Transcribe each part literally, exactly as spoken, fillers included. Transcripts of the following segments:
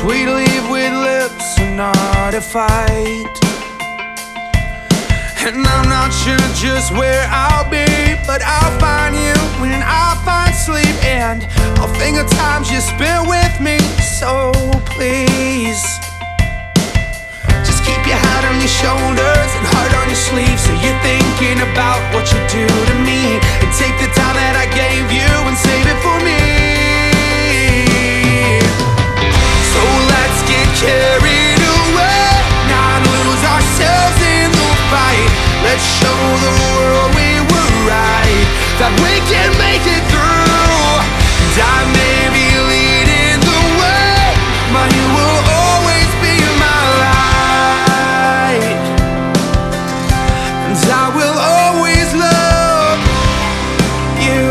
we leave with lips and not a fight. And I'm not sure just where I'll be, but I'll find you when I find sleep. And I'll think of times you spent with me, so please just keep your head on your shoulders and heart on your sleeve, so you're thinking about what you do to me. And take the time that I gave you and save it for me. So let's get carried away, not lose ourselves in the fight. Let's show the world we were right, that we can make it through. And I may be leading the way, but you will always be my light. And I will always love you.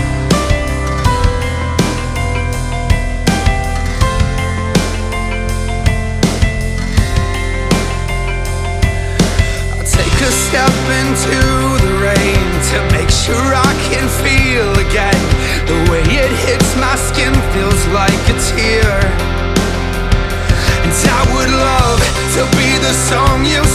I'll take a step into the rain to make sure I can feel again. The way it hits my skin feels like a tear. And I would love to be the song you